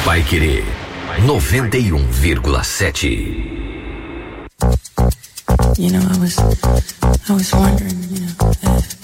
Paiquerê 91,7. You know, I was wondering, you know, if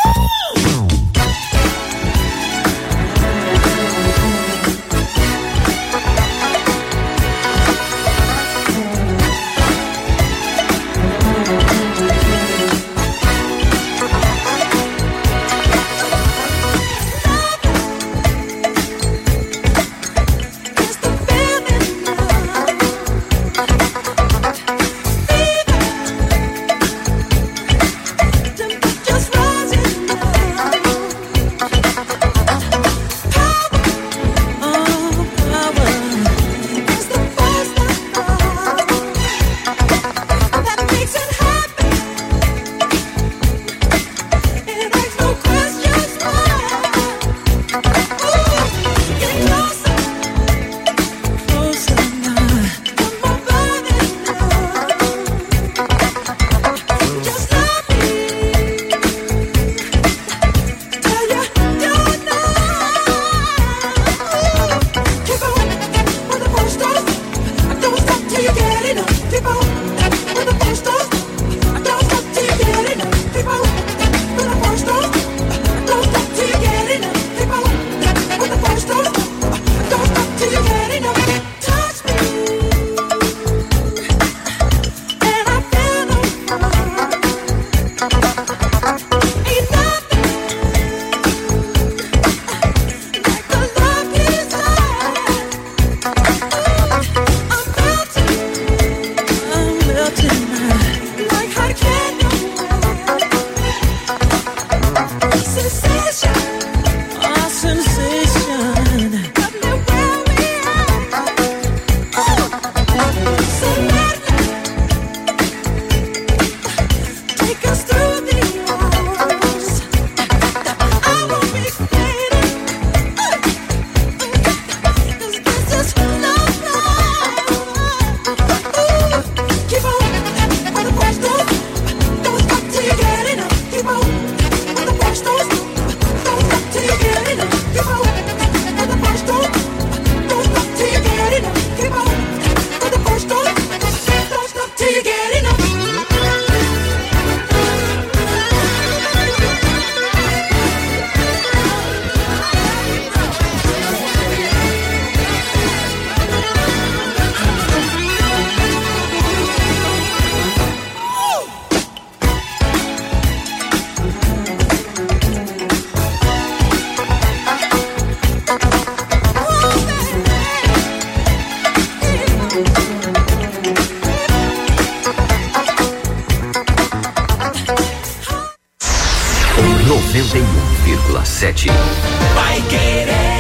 Paiquerê.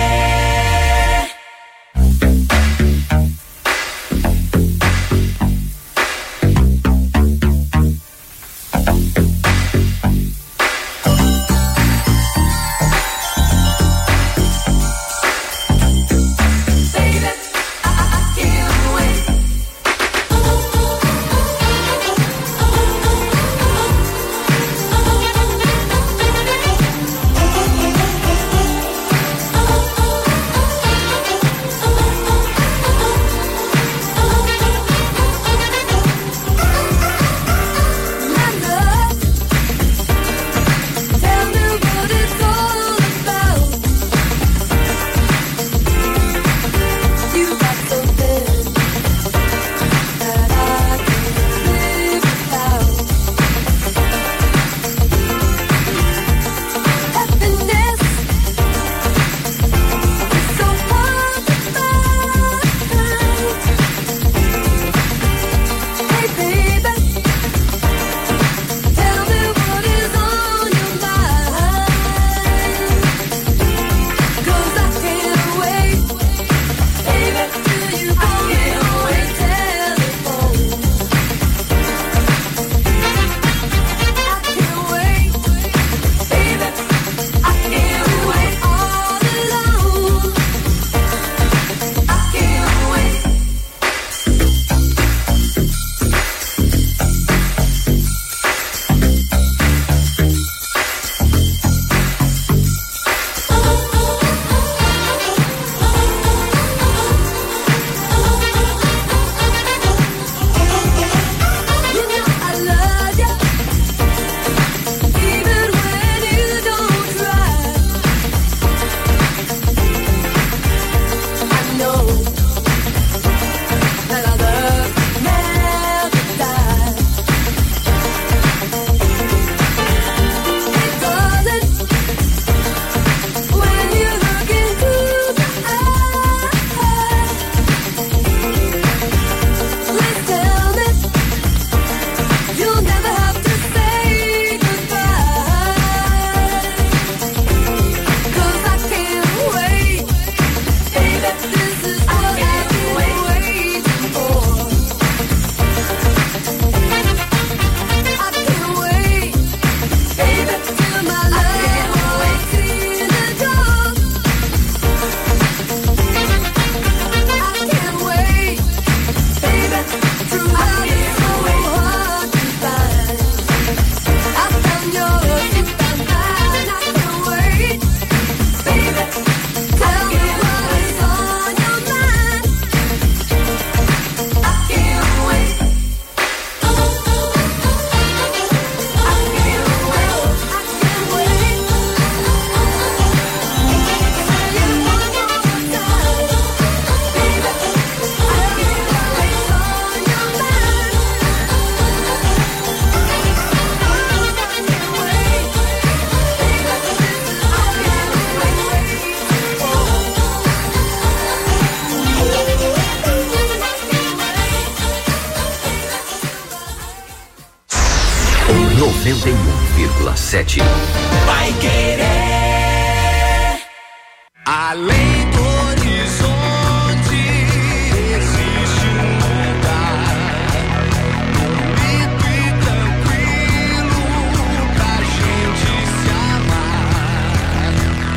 91,7. Vai querer. Além do horizonte existe um lugar bonito e tranquilo pra gente se amar.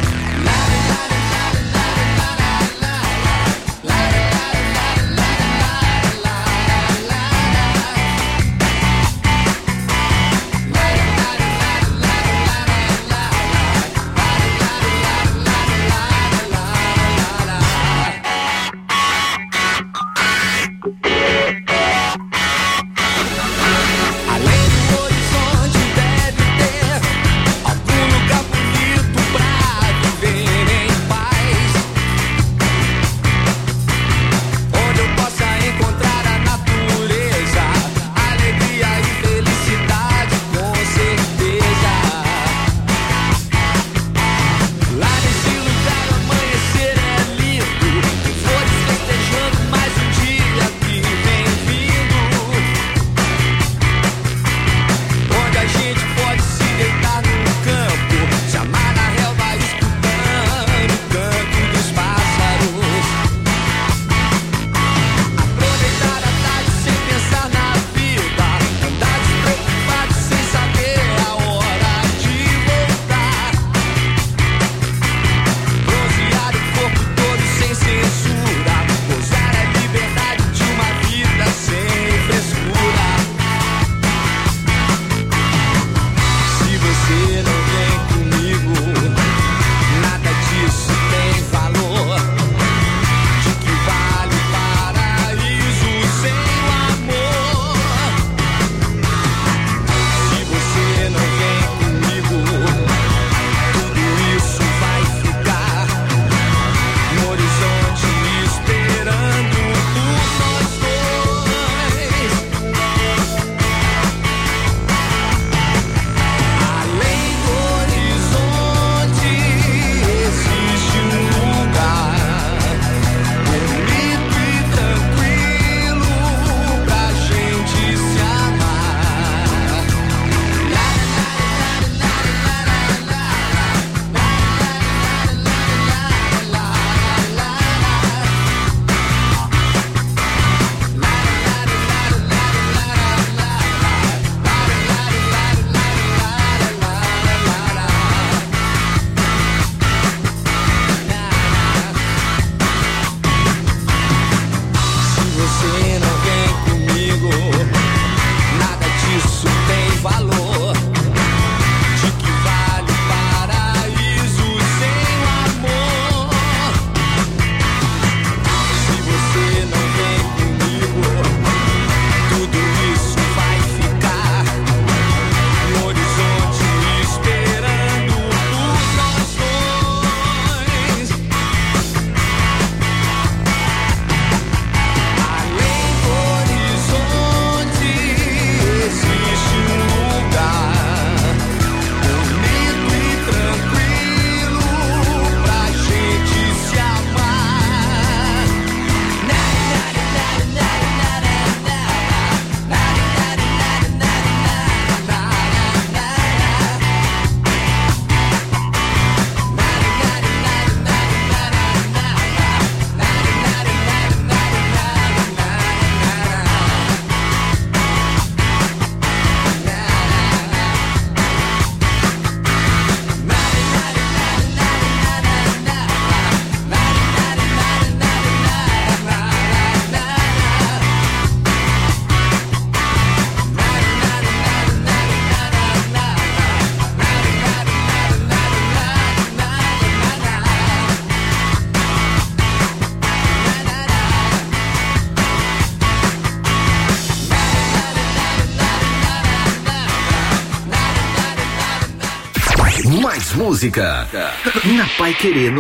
Mais música na Pai Querer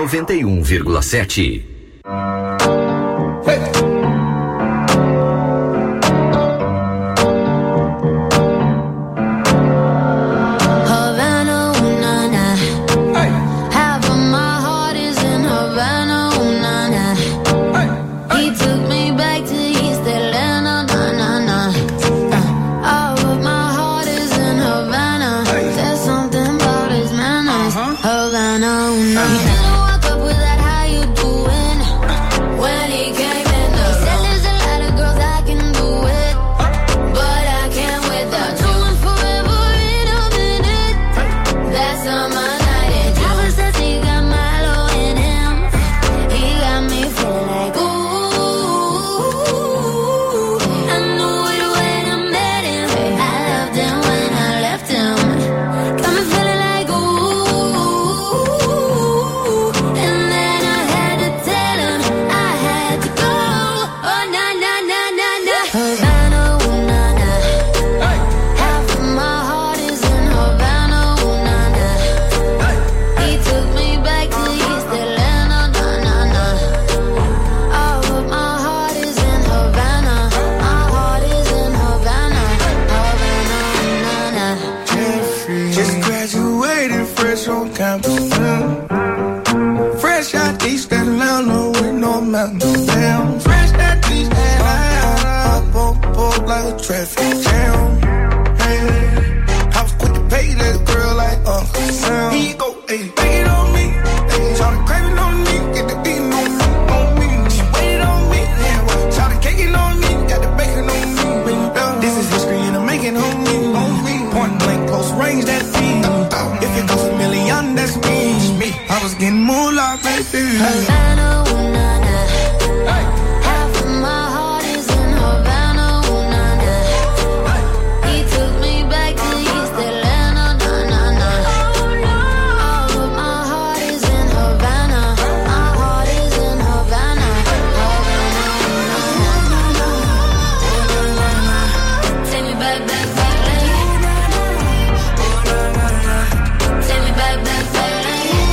91,7. Havana, out East Atlanta with no mountain. Damn, fresh out East Atlanta. Up like a traffic jam. Hey, I was quick to pay that girl like Uncle Sam. Here you go, hey, take it on me. Hey, try to crave it on me, get the beating on me. She waited on me, yeah. Try to cake it on me, got the bacon on me. This is history and I'm making on me. Point blank, close range, that feed. If it goes a million, that's me. I was getting moolah, baby. Havana, ooh, nah, nah. Half of my heart is in Havana, ooh, nah, nah. He took me back to East Atlanta, nah, nah, nah. All of my heart is in Havana. My heart is in Havana. Havana, ooh, nah, nah. Take me back, back, back, like. Take me back, back, back, like.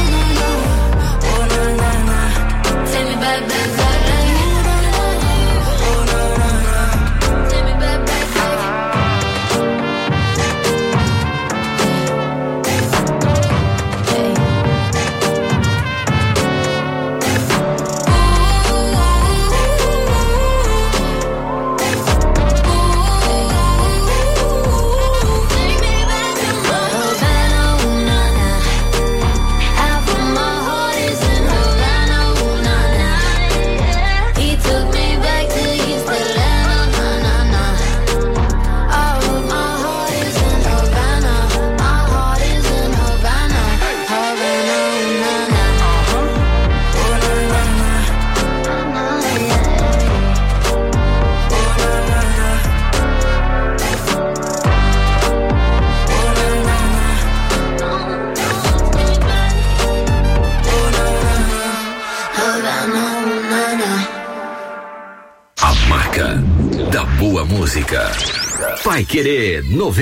Da boa música. Pai Querer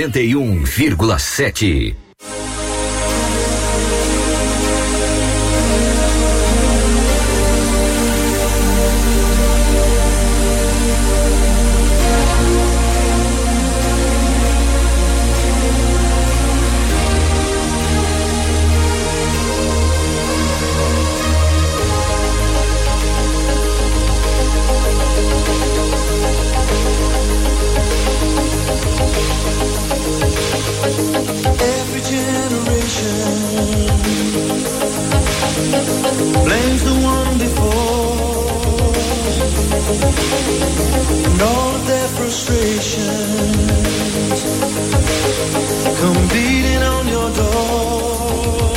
91,7. Blames the one before, and all of their frustrations come beating on your door.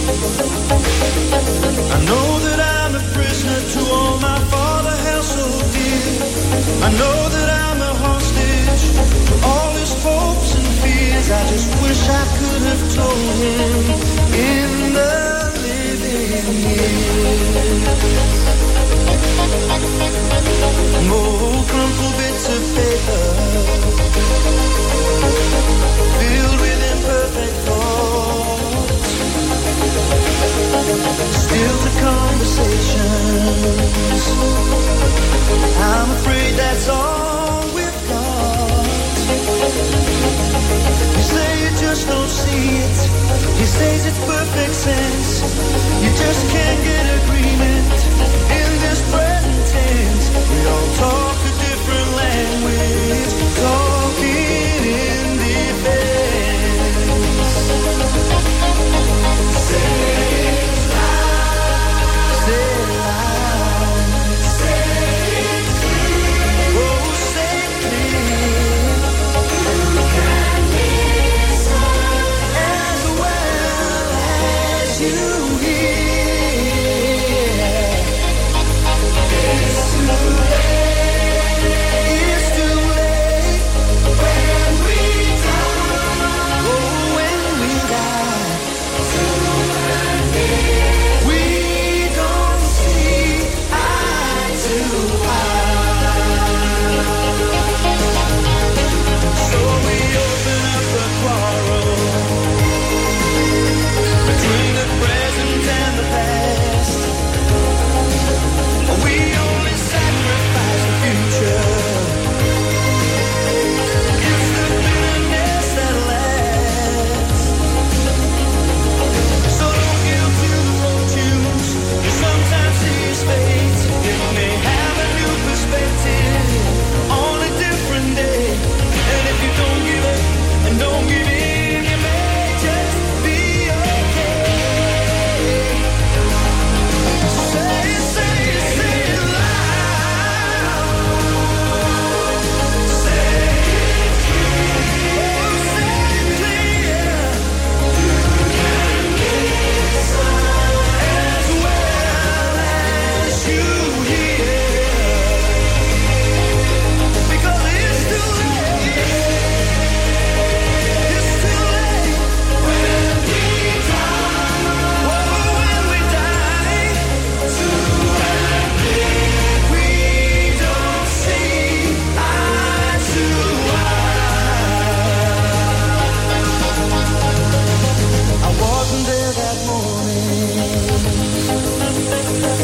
I know that I'm a prisoner to all my father held so dear. I know that I'm a hostage to all his hopes and fears. I just wish I could have told him in the more crumpled bits of paper filled with imperfect thoughts. Still the conversations, I'm afraid that's all we've got. You say you just don't see it, he says it's perfect sense. You just can't get agreement.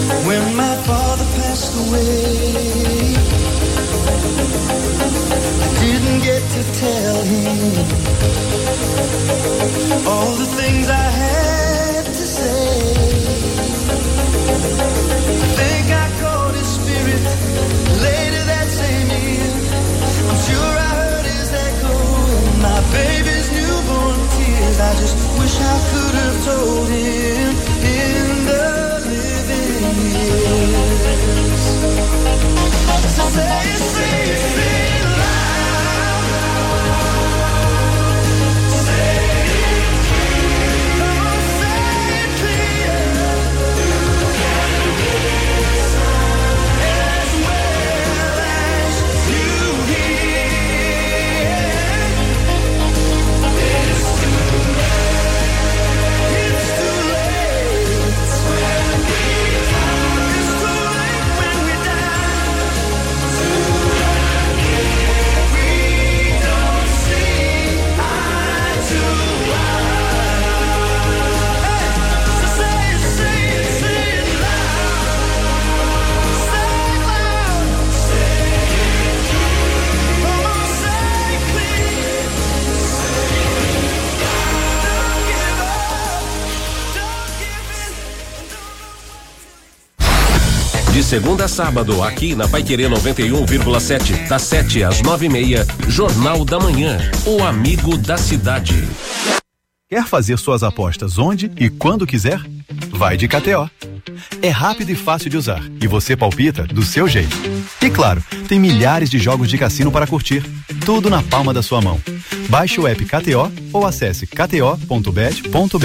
When my father passed away, I didn't get to tell him all the things I had to say. I think I caught his spirit later that same year. I'm sure I heard his echo in my baby's newborn tears. I just wish I could have told him in the living years. So say it loud. Say it clear. Oh, say it clear. You can listen as well as you hear. It's too late. It's too late. When we die. It's too late when we die. We don't see eye to eye. Hey, so say it loud. Say it loud. Say it clear. Come on, say it clear. Don't give up. Don't give in. De segunda a sábado, aqui na Paiquerê 91,7, das 7 às 9h30, Jornal da Manhã, o amigo da cidade. Quer fazer suas apostas onde e quando quiser? Vai de KTO. É rápido e fácil de usar e você palpita do seu jeito. E claro, tem milhares de jogos de cassino para curtir, tudo na palma da sua mão. Baixe o app KTO ou acesse kto.bet.br.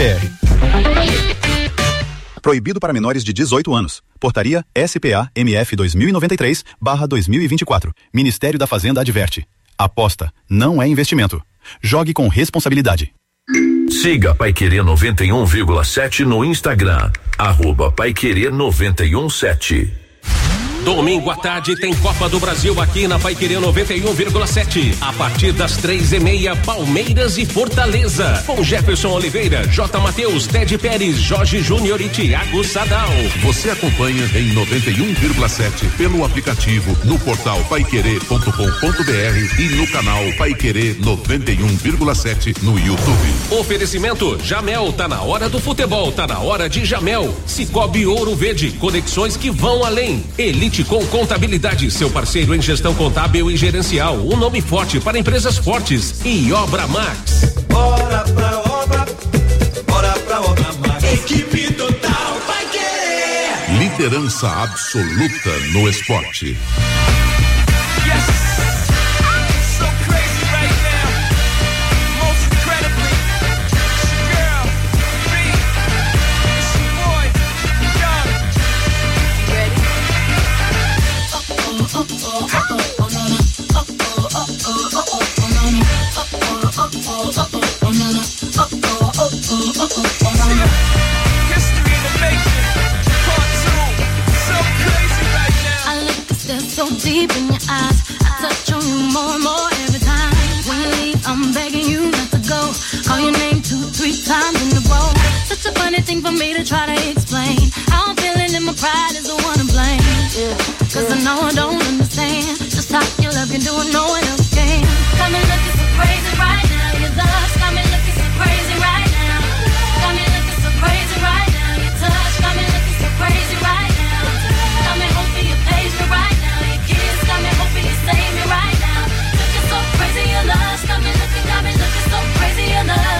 Proibido para menores de 18 anos. Portaria SPA-MF 2093/2024. Ministério da Fazenda adverte. Aposta não é investimento. Jogue com responsabilidade. Siga Paiquerê 91,7 no Instagram, @Paiquerê 917. Domingo à tarde tem Copa do Brasil aqui na Paiquerê 91,7. A partir das 3h30, Palmeiras e Fortaleza. Com Jefferson Oliveira, J. Matheus, Ted Pérez, Jorge Júnior e Thiago Sadal. Você acompanha em 91,7 pelo aplicativo, no portal paiquerê.com.br e no canal Paiquerê 91,7 no YouTube. Oferecimento Jamel, tá na hora do futebol, tá na hora de Jamel. Cicobi Ouro Verde, conexões que vão além. Elite com Contabilidade, seu parceiro em gestão contábil e gerencial, um nome forte para empresas fortes. E Obra Max. Bora pra obra Max. Equipe total vai querer. Liderança absoluta no esporte. So deep in your eyes, I touch on you more and more every time. When you leave, I'm begging you not to go. Call your name 2-3 times in a row. Such a funny thing for me to try to explain. How I'm feeling and my pride is the one to blame. Yeah. Cause I know I don't understand just how your love can do it, no one else can. Got me looking so crazy right now. Your love's got me looking so crazy right now. Got me looking so crazy right now. Your touch got me looking so crazy right now. Got me hoping you page me right now. Your kiss got me hoping you save me right now. Looking so crazy, your love's got me looking so crazy, your love.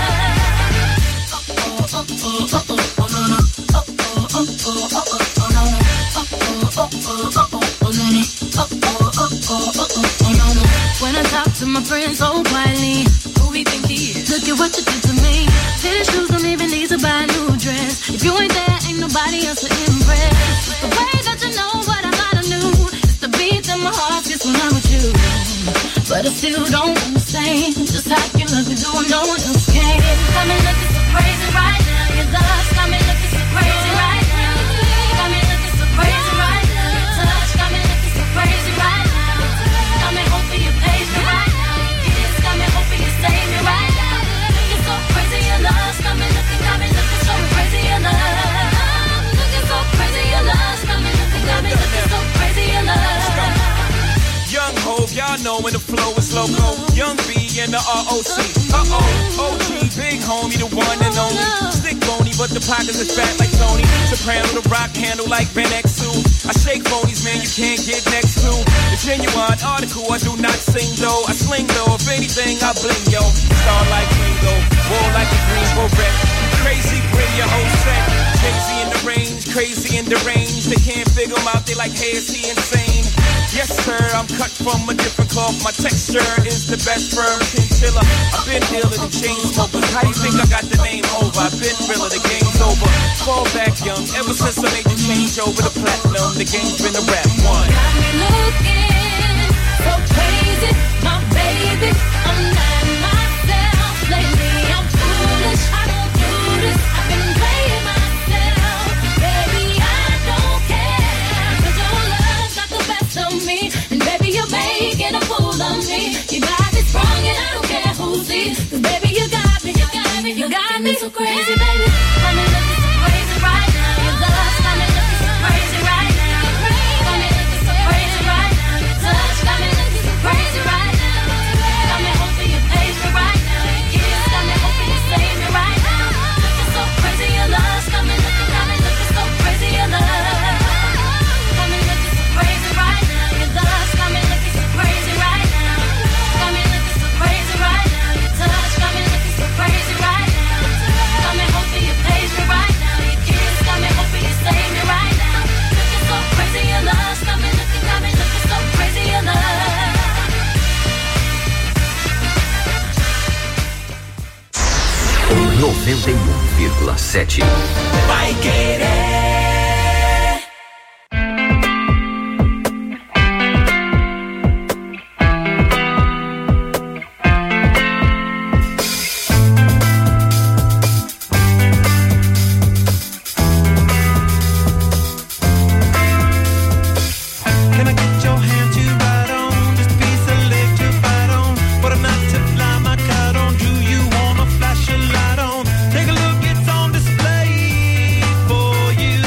When I talk to my friends so quietly, who we think he is? Look at what you did to me. Tennis shoes don't even need to buy a new dress. If you ain't there, ain't nobody else to impress. It's the way that you know what I thought I knew. It's the beat that my heart gets when I'm with you. But I still don't understand just how you love me, doing no one else can. Got me looking so crazy right now. Your love's got me looking so crazy right now. Got me looking so crazy right now. Your touch got me looking so crazy right now. Got me hoping you page me right now. Your kiss got me hoping you save me right now. Looking so crazy, your love's got me looking so crazy, your love. Looking so crazy, your love's got me know when the flow is loco. Young B and the ROC. OG, big homie, the one and only. Stick bony, but the pockets is fat like Tony. Soprano, the rock handle like Ben X2. I shake phonies, man, you can't get next to. The genuine article, I do not sing though. I sling though, if anything, I bling yo. Star like Ringo, war like a green beret. Crazy, bring your whole set. Crazy in the range, crazy in the range. They can't figure him out, they like, hey, is he insane? Yes, sir, I'm cut from a different cloth. My texture is the best firm chinchilla. I've been dealing in chain smokers. How do you think I got the name over? I've been realer, the game's over. Fall back young, ever since I made the change over the platinum. The game's been a rap one. Got me looking so crazy, my baby. I'm not myself lately. I'm foolish, I don't do this. I've been playing myself, baby. I don't care, 'cause your love's got the best of me, and baby you're making a fool of me. You got me sprung and I don't care who sees, 'cause baby you got me, you got me, you got me so crazy, baby. Got me looking so crazy right now. Your love's got me looking so crazy right now. Got me looking so crazy right now. Your touch got me looking so crazy right now. Got me hoping you page me right now. Your kiss got me hoping you save me right now. Looking so crazy, your love's got me looking so crazy, your love. Got me looking so crazy right now. Your love's got me looking so crazy right now. Got me looking so crazy right now. Your touch got me looking so crazy right now. Got me hoping you page me right now. Your kiss got me hoping you save me right now. Looking so crazy, your love's got me looking so crazy, your love. 91,7 Vai querer. Can I get your hand to ride on this piece of leg to bite on? What a night to fly my kite on. Do you wanna flash a light on? Take a look, it's on display for you.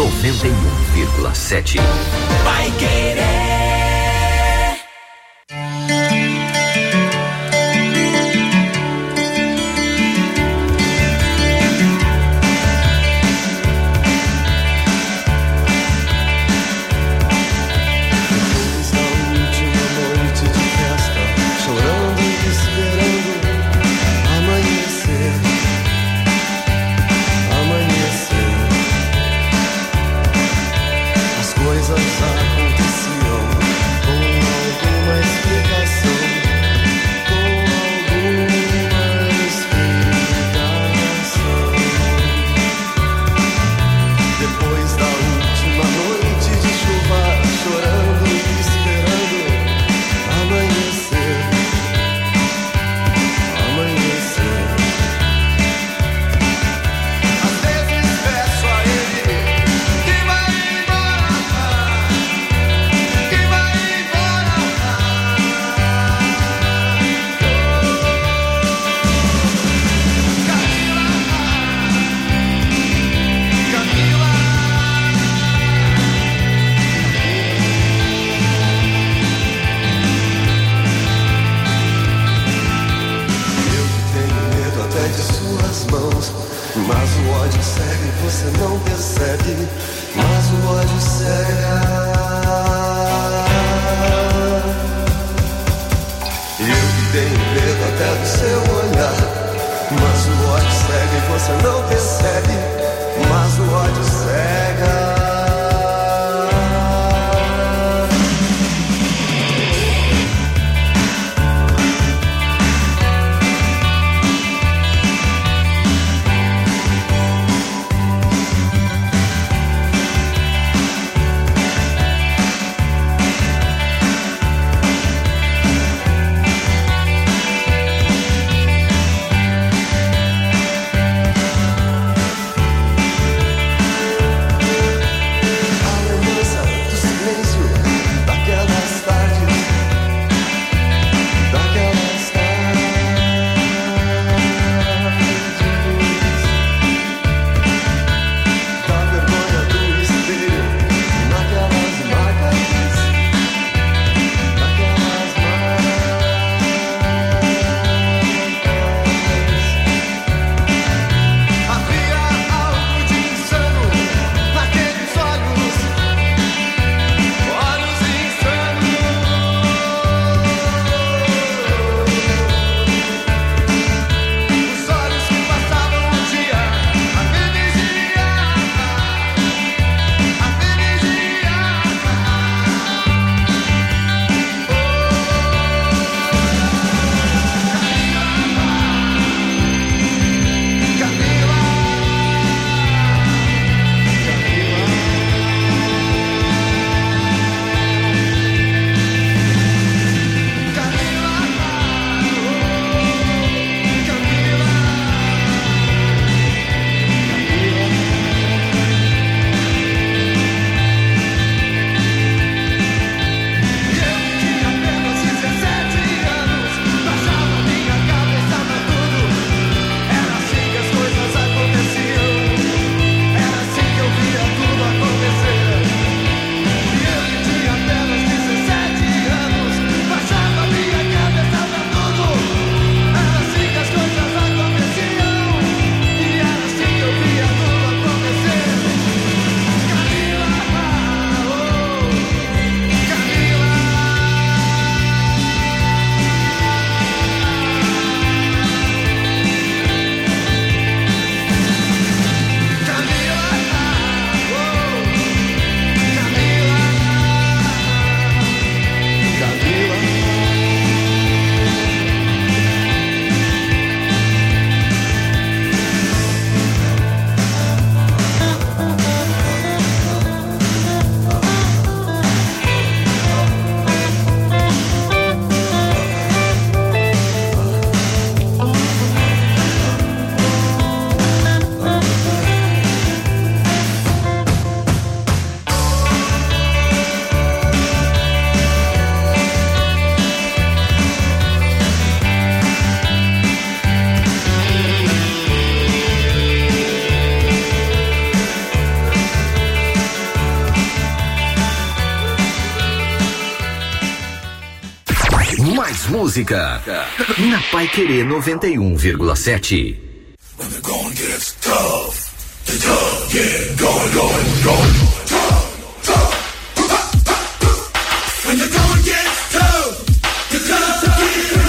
91,7. Vai Querer. música. Na Paiquerê 91,7. When the going gets tough, the tough get going. Tough. When the going gets tough, the tough get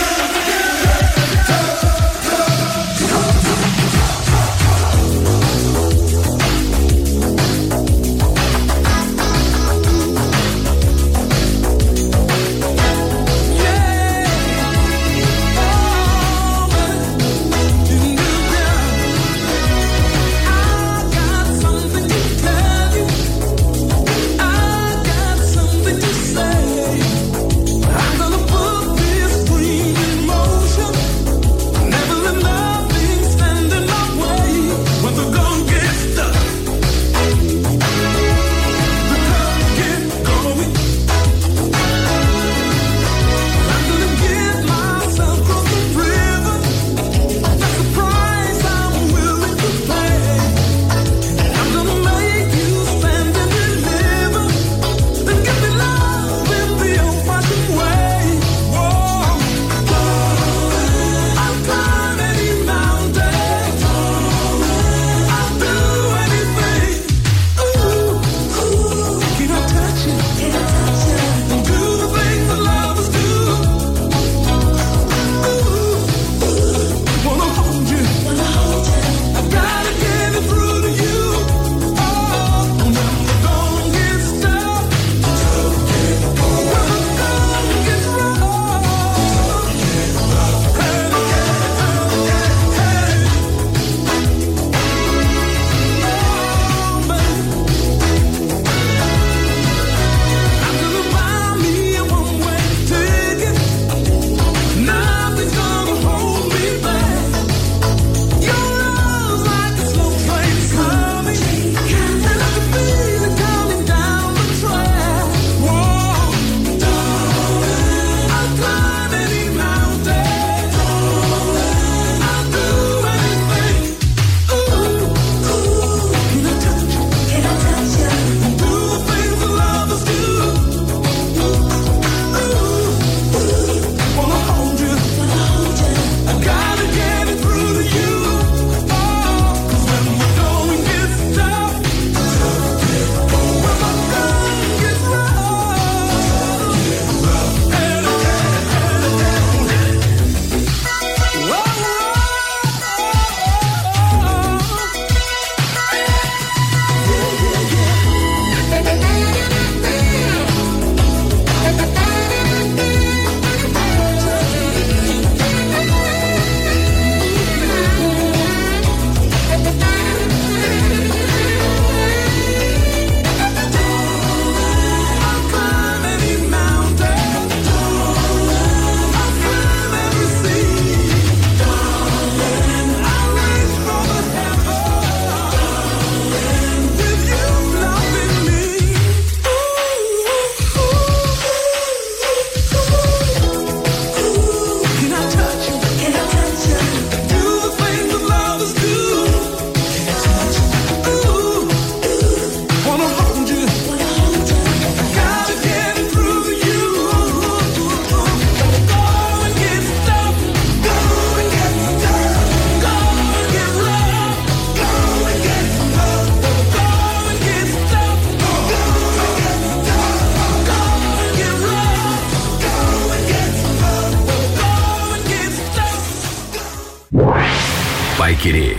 Paiquerê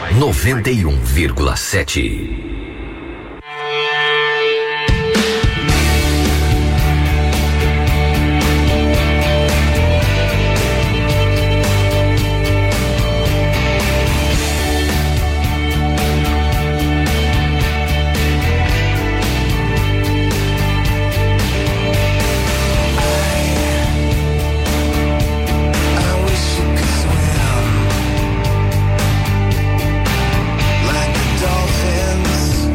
91,7. like the dolphins.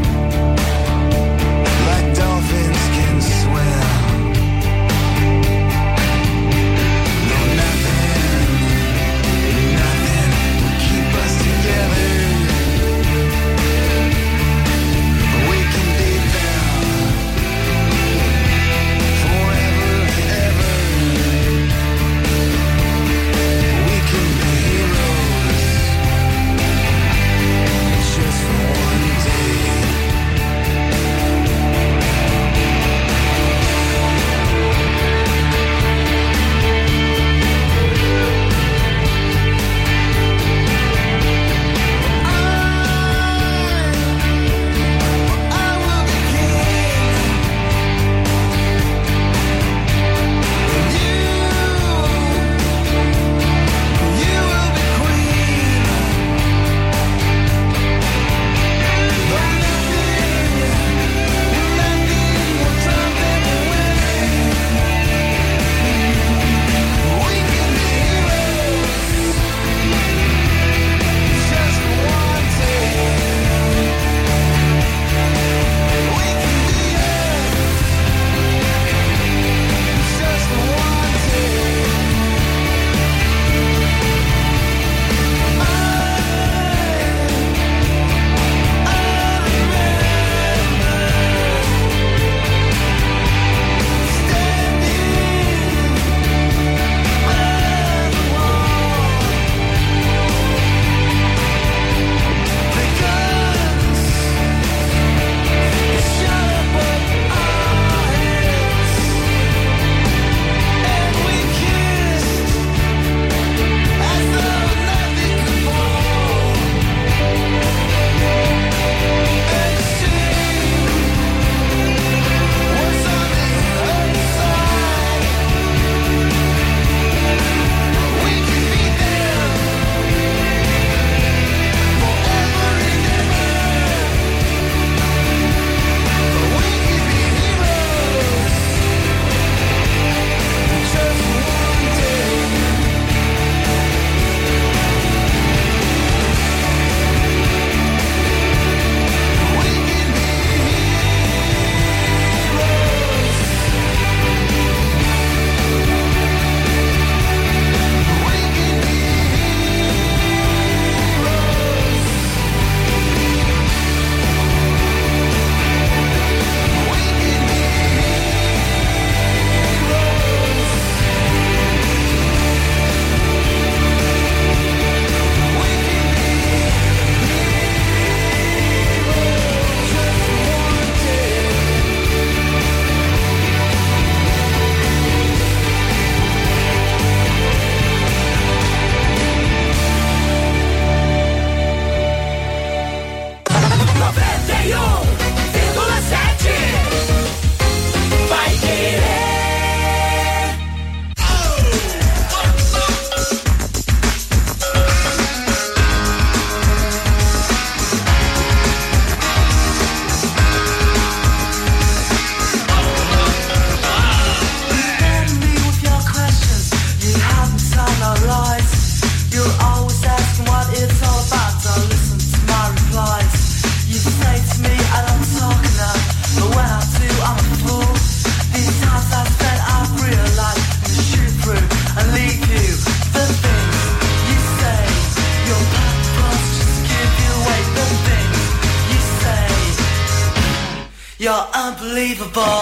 You're unbelievable.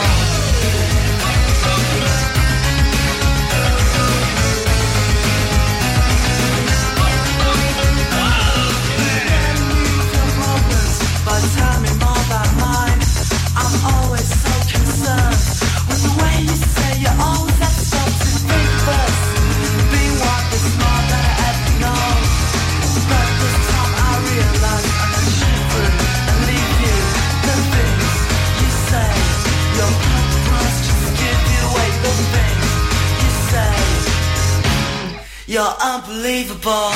But tell me more about mine. I'm always so concerned with the way you say you always have to stop to think first. Being one is more than I ever know. But this time I realize I'm not shivering and leave you. The things you say, your purpose just give you away. The things you say, you're unbelievable.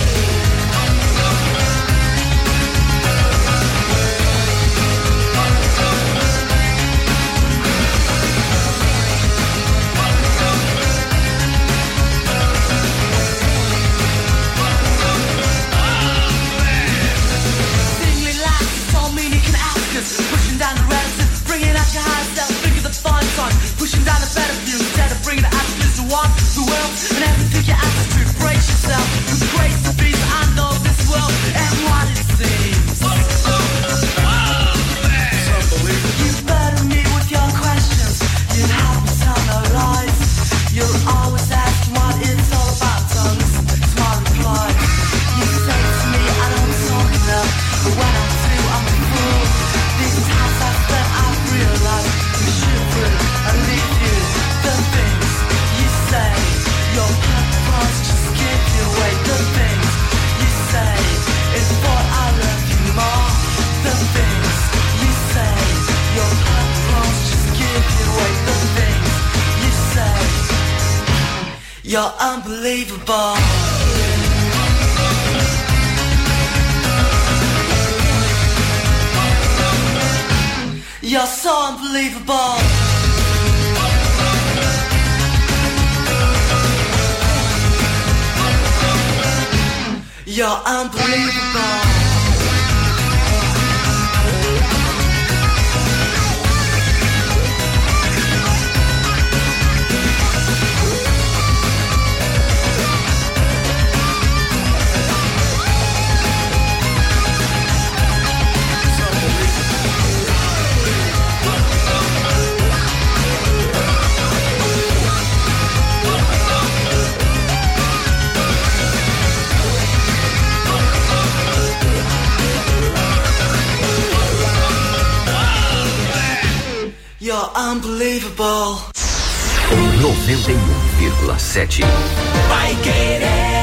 Pushing down the relatives, bringing out your higher self, think of the fun time. Pushing down the better view, instead of bringing the absolutes to one, the world, and everything your attitude. Brace yourself, with grace to be, I know this world and what it seems. You burden me with your questions, you help me tell no lies. You'll always ask what it's all about, don't listen to my reply. You say to me, I don't talk enough, but when I do, I'm a fool. These times I spent, I've realized you shivering and leave you. The things you say, your purpose just give you away. The things you say, it's what I love you more. The things you say, your purpose just give you away. The things you say, you're unbelievable. You're so unbelievable. You're unbelievable. You're unbelievable. 91,7 Vai querer.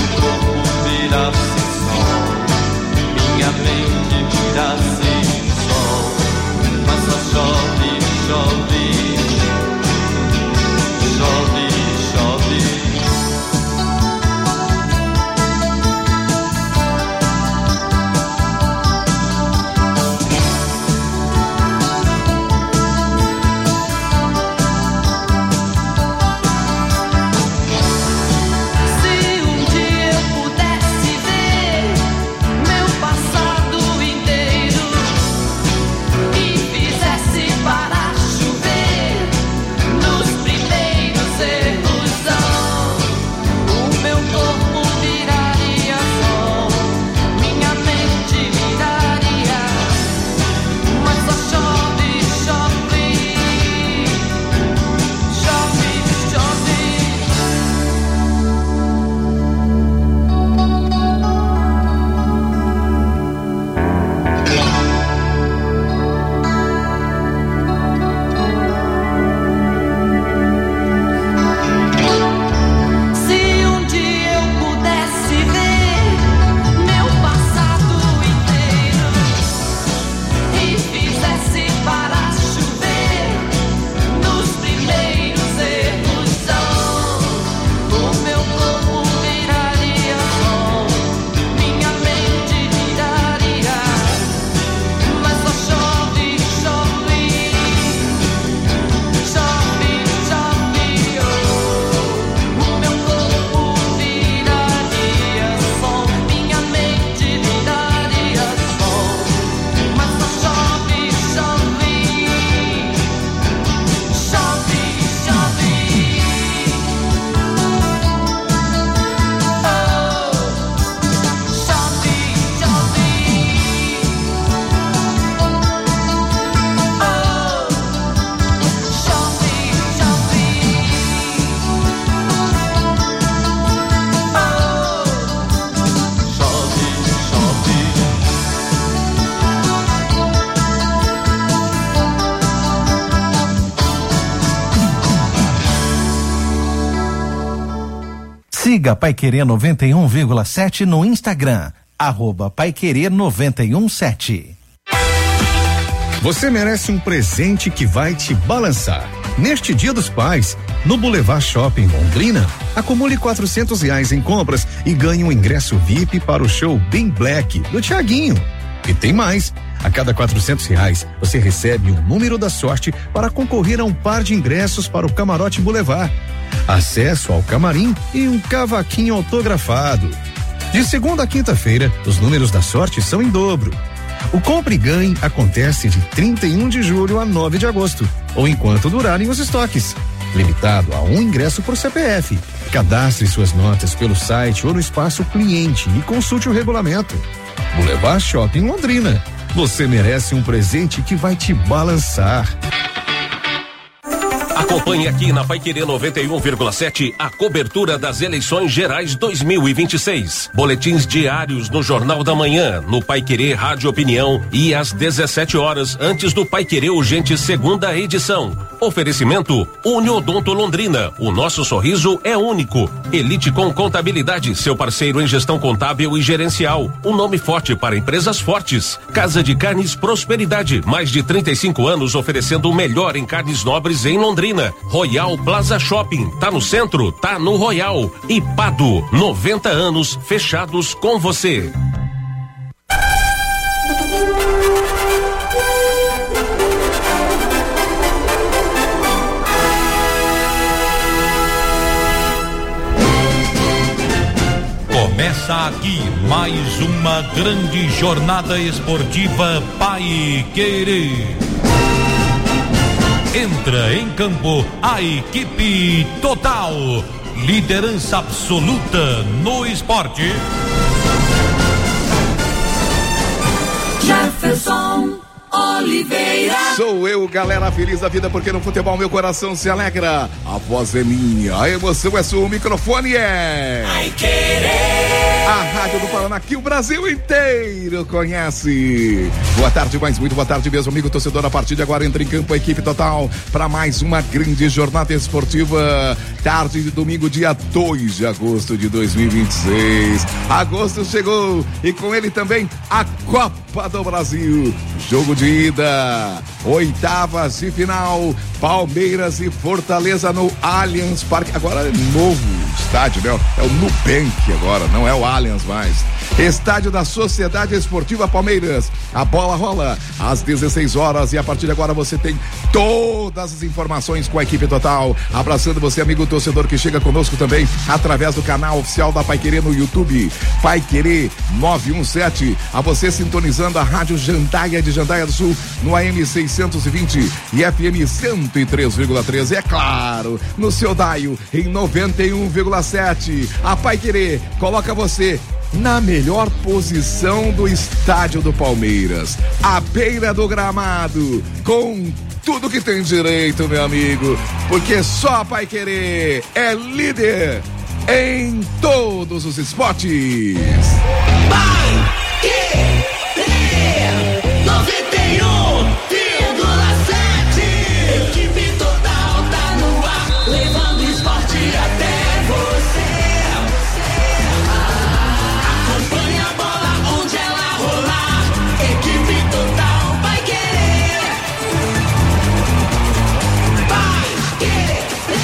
Minha mente vira-se só. Siga Paiquerê 91,7 no Instagram, @Paiquerê 917. Você merece um presente que vai te balançar. Neste Dia dos Pais, no Boulevard Shopping Londrina, acumule R$400 em compras e ganhe um ingresso VIP para o show Bem Black do Thiaguinho. E tem mais. A cada R$400 você recebe um número da sorte para concorrer a um par de ingressos para o Camarote Boulevard, acesso ao camarim e um cavaquinho autografado. De segunda a quinta-feira, os números da sorte são em dobro. O Compre e Ganhe acontece de 31 de julho a 9 de agosto, ou enquanto durarem os estoques. Limitado a um ingresso por CPF. Cadastre suas notas pelo site ou no espaço cliente e consulte o regulamento. Boulevard Shopping Londrina. Você merece um presente que vai te balançar. Acompanhe aqui na Paiquerê 91,7 a cobertura das eleições gerais 2026. Boletins diários no Jornal da Manhã, no Paiquerê Rádio Opinião e às 17 horas antes do Paiquerê Urgente segunda edição. Oferecimento Uniodonto Londrina. O nosso sorriso é único. Elite com Contabilidade, seu parceiro em gestão contábil e gerencial. Um nome forte para empresas fortes. Casa de Carnes Prosperidade. Mais de 35 anos oferecendo o melhor em carnes nobres em Londrina. Royal Plaza Shopping, tá no centro, tá no Royal. E Pado, 90 anos fechados com você. Começa aqui mais uma grande jornada esportiva Paiquerê. Entra em campo a equipe total, liderança absoluta no esporte. Jefferson Oliveira. Sou eu, galera, feliz da vida, porque no futebol meu coração se alegra. A voz é minha, a emoção é sua, o microfone é a Rádio do Paraná, que o Brasil inteiro conhece. Boa tarde, mas muito boa tarde mesmo, amigo torcedor. A partir de agora entra em campo a equipe total para mais uma grande jornada esportiva. Tarde de domingo, dia 2 de agosto de 2026. Agosto chegou e com ele também a Copa do Brasil. Jogo de ida, oitavas de final, Palmeiras e Fortaleza no Allianz Parque. Agora é novo estádio, né? É o Nubank agora, não é o Allianz mais. Estádio da Sociedade Esportiva Palmeiras. A bola rola às 16 horas e a partir de agora você tem todas as informações com a equipe total. Abraçando você, amigo torcedor, que chega conosco também através do canal oficial da Paiquerê no YouTube, Paiquerê 917. A você sintonizando a Rádio Jandaia de Jandaia do Sul no AM 620 e FM 103,3. É claro, no seu Daio em 91,7. A Paiquerê coloca você na melhor posição do estádio do Palmeiras, à beira do gramado, com tudo que tem direito, meu amigo, porque só a Paiquerê é líder em todos os esportes. Paiquerê 91,7. Equipe total tá no ar, levando esporte até você. Acompanha a bola onde ela rolar. Equipe total vai querer. Vai querer.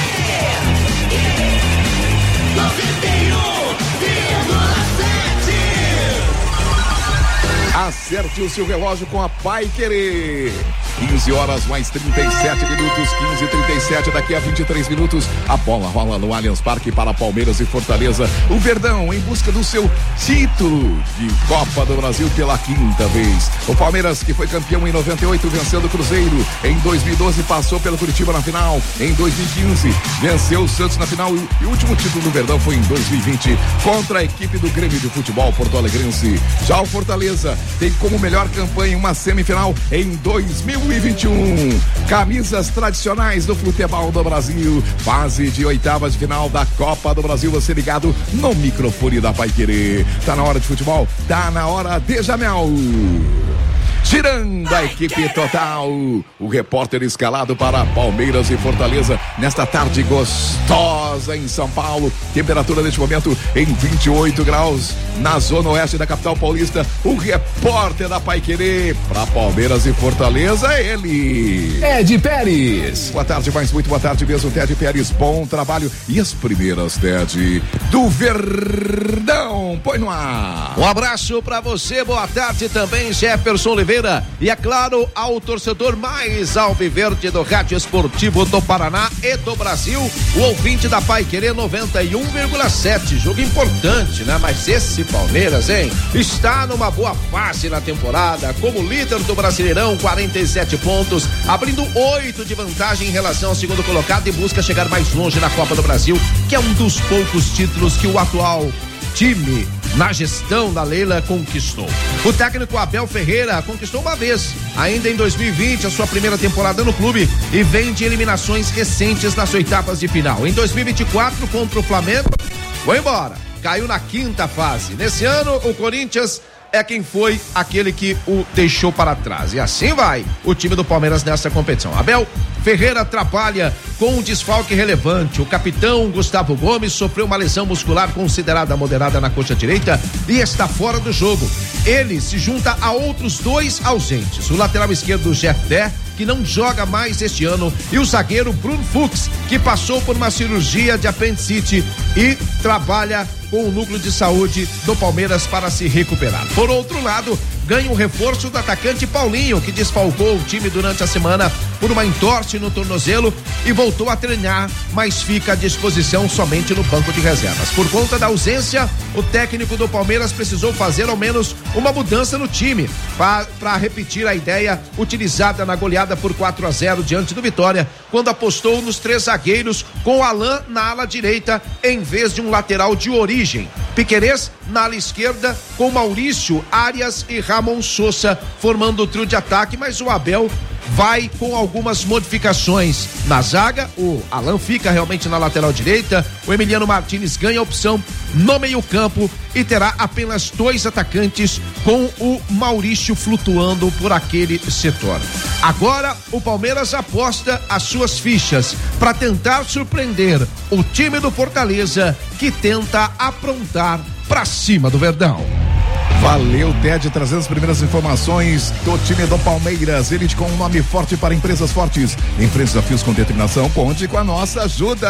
91,7. Acerte o seu relógio com a Paiquerê. 15 horas mais 37 minutos, 15h37. Daqui a 23 minutos, a bola rola no Allianz Parque para Palmeiras e Fortaleza. O Verdão em busca do seu título de Copa do Brasil pela quinta vez. O Palmeiras, que foi campeão em 98, vencendo o Cruzeiro. Em 2012, passou pelo Curitiba na final. Em 2015, venceu o Santos na final. E o último título do Verdão foi em 2020, contra a equipe do Grêmio de Futebol Porto Alegrense. Já o Fortaleza tem como melhor campanha uma semifinal em 2021. Camisas tradicionais do futebol do Brasil. Fase de oitavas de final da Copa do Brasil. Você ligado no microfone da Paiquerê. Tá na hora de futebol? Tá na hora de Jamel. girando a equipe total. O repórter escalado para Palmeiras e Fortaleza nesta tarde gostosa em São Paulo. Temperatura neste momento em 28 graus na zona oeste da capital paulista. O repórter da Paiquerê para Palmeiras e Fortaleza é ele, Ted Pérez. Boa tarde, mas muito boa tarde mesmo, Ted Pérez. Bom trabalho. E as primeiras, Ted, do Verdão. Põe no ar. Um abraço pra você, boa tarde também, Jefferson Oliveira. E é claro, ao torcedor mais alviverde do Rádio Esportivo do Paraná e do Brasil, o ouvinte da Paiquerê 91,7. Jogo importante, né? Mas esse Palmeiras, hein? Está numa boa fase na temporada, como líder do Brasileirão, 47 pontos, abrindo 8 de vantagem em relação ao segundo colocado e busca chegar mais longe na Copa do Brasil, que é um dos poucos títulos que o atual time na gestão da Leila conquistou. O técnico Abel Ferreira conquistou uma vez, ainda em 2020, a sua primeira temporada no clube, e vem de eliminações recentes nas oitavas de final. Em 2024, contra o Flamengo, foi embora, caiu na quinta fase. Nesse ano, o Corinthians é quem foi aquele que o deixou para trás. E assim vai o time do Palmeiras nessa competição. Abel Ferreira trabalha com um desfalque relevante. O capitão Gustavo Gomes sofreu uma lesão muscular considerada moderada na coxa direita e está fora do jogo. Ele se junta a outros 2 ausentes. O lateral esquerdo Jefté, que não joga mais este ano, e o zagueiro Bruno Fux, que passou por uma cirurgia de apendicite e trabalha com o núcleo de saúde do Palmeiras para se recuperar. Por outro lado, ganha um reforço do atacante Paulinho, que desfalcou o time durante a semana por uma entorse no tornozelo e voltou a treinar, mas fica à disposição somente no banco de reservas. Por conta da ausência, o técnico do Palmeiras precisou fazer ao menos uma mudança no time para repetir a ideia utilizada na goleada por 4-0 diante do Vitória, quando apostou nos 3 zagueiros com Alain na ala direita em vez de um lateral de origem. Piquerez na ala esquerda com Maurício, Arias e Ramon Sousa formando o trio de ataque, mas o Abel vai com algumas modificações na zaga. O Alan fica realmente na lateral direita, o Emiliano Martins ganha opção no meio campo e terá apenas 2 atacantes, com o Maurício flutuando por aquele setor. Agora o Palmeiras aposta as suas fichas para tentar surpreender o time do Fortaleza, que tenta aprontar para cima do Verdão. Valeu, Ted, trazendo as primeiras informações do time do Palmeiras. Elite com um nome forte para empresas fortes. Enfrente desafios com determinação, conte com a nossa ajuda.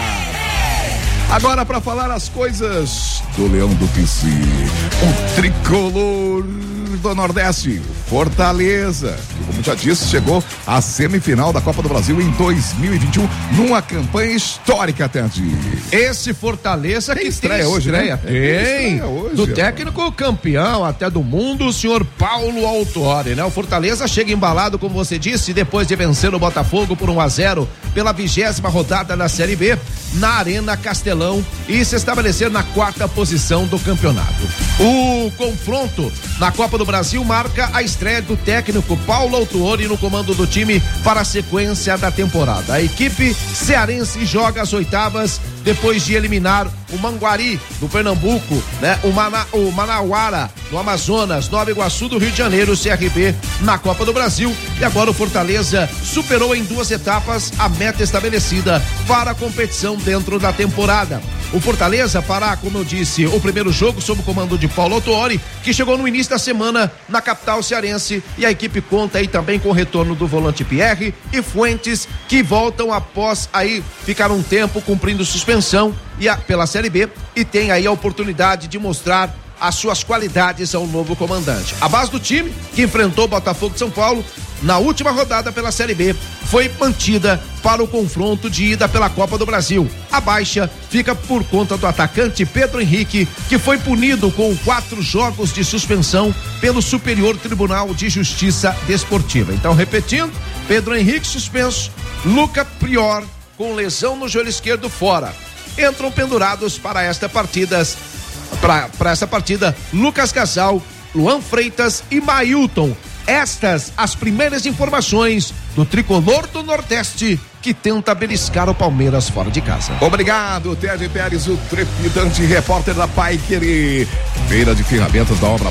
Agora, para falar as coisas do Leão do Pici, o tricolor do Nordeste, Fortaleza, que, como já disse, chegou à semifinal da Copa do Brasil em 2021, numa campanha histórica, Ted. Esse Fortaleza tem que estreia hoje, estreia, né? Tem hoje, do técnico campeão até do mundo, o senhor Paulo Autuori, né? O Fortaleza chega embalado, como você disse, depois de vencer o Botafogo por 1-0 pela 20ª rodada da Série B na Arena Castelão e se estabelecer na 4ª posição do campeonato. O confronto na Copa do Brasil marca a estreia do técnico Paulo Autuori no comando do time para a sequência da temporada. A equipe cearense joga as oitavas depois de eliminar o Manguari do Pernambuco, né? O Manauara do Amazonas, Nova Iguaçu do Rio de Janeiro, CRB na Copa do Brasil, e agora o Fortaleza superou em 2 etapas a meta estabelecida para a competição dentro da temporada. O Fortaleza fará, como eu disse, o primeiro jogo sob o comando de Paulo Autuori, que chegou no início da semana na capital cearense, e a equipe conta aí também com o retorno do volante Pierre e Fuentes, que voltam após aí ficar um tempo cumprindo suspensão pela Série B, e tem aí a oportunidade de mostrar as suas qualidades ao novo comandante. A base do time, que enfrentou o Botafogo de São Paulo na última rodada pela Série B, foi mantida para o confronto de ida pela Copa do Brasil. A baixa fica por conta do atacante Pedro Henrique, que foi punido com 4 jogos de suspensão pelo Superior Tribunal de Justiça Desportiva. Então, repetindo, Pedro Henrique suspenso, Luca Prior com lesão no joelho esquerdo fora. Entram pendurados para esta partida Lucas Casal, Luan Freitas e Mailton. Estas as primeiras informações do tricolor do Nordeste, que tenta beliscar o Palmeiras fora de casa. Obrigado, Ted Pérez, o trepidante repórter da Paiquerê. Feira de ferramentas da obra